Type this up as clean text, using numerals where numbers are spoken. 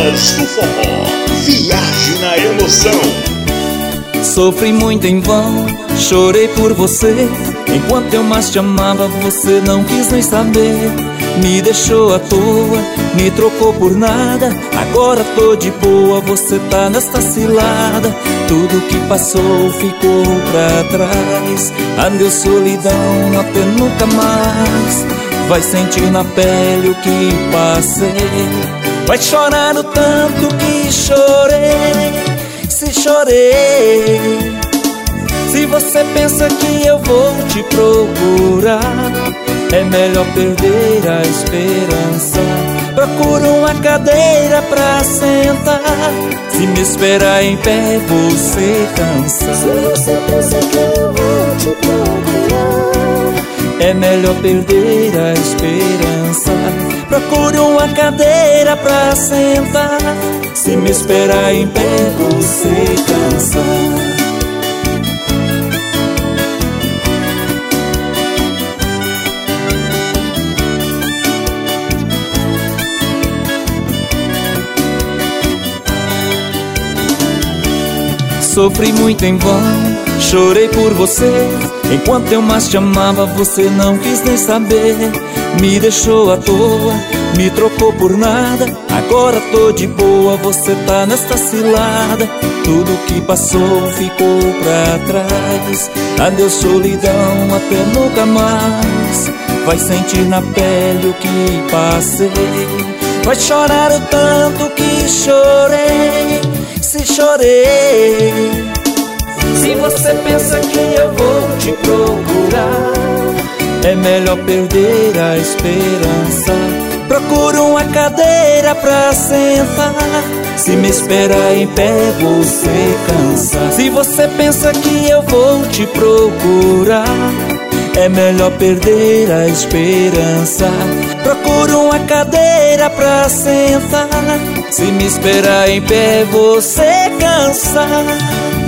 Rodas do Forró. Viaje na emoção. Sofri muito em vão, chorei por você. Enquanto eu mais te amava, você não quis nem saber. Me deixou à toa, me trocou por nada. Agora tô de boa, você tá nesta cilada. Tudo que passou ficou pra trás. Adeus solidão, até nunca mais. Vai sentir na pele o que passei. Vai chorar o tanto que chorei. Se chorei, se você pensa que eu vou te procurar, é melhor perder a esperança. Procura uma cadeira pra sentar. Se me esperar em pé, você cansa. Se você pensa que eu vou te procurar, é melhor perder a esperança. Procure uma cadeira pra sentar. Se me esperar em pé, você cansa. Sofri muito em vão, chorei por você. Enquanto eu mais te amava, você não quis nem saber. Me deixou à toa, me trocou por nada. Agora tô de boa, você tá nesta cilada. Tudo que passou ficou pra trás. Adeus solidão, até nunca mais. Vai sentir na pele o que passei. Vai chorar o tanto que chorei. Se chorei, se você pensa que eu vou te procurar, é melhor perder a esperança. Procura uma cadeira pra sentar. Se me esperar em pé, você cansa. Se você pensa que eu vou te procurar, é melhor perder a esperança. Procura uma cadeira pra sentar. Se me esperar em pé, você cansa.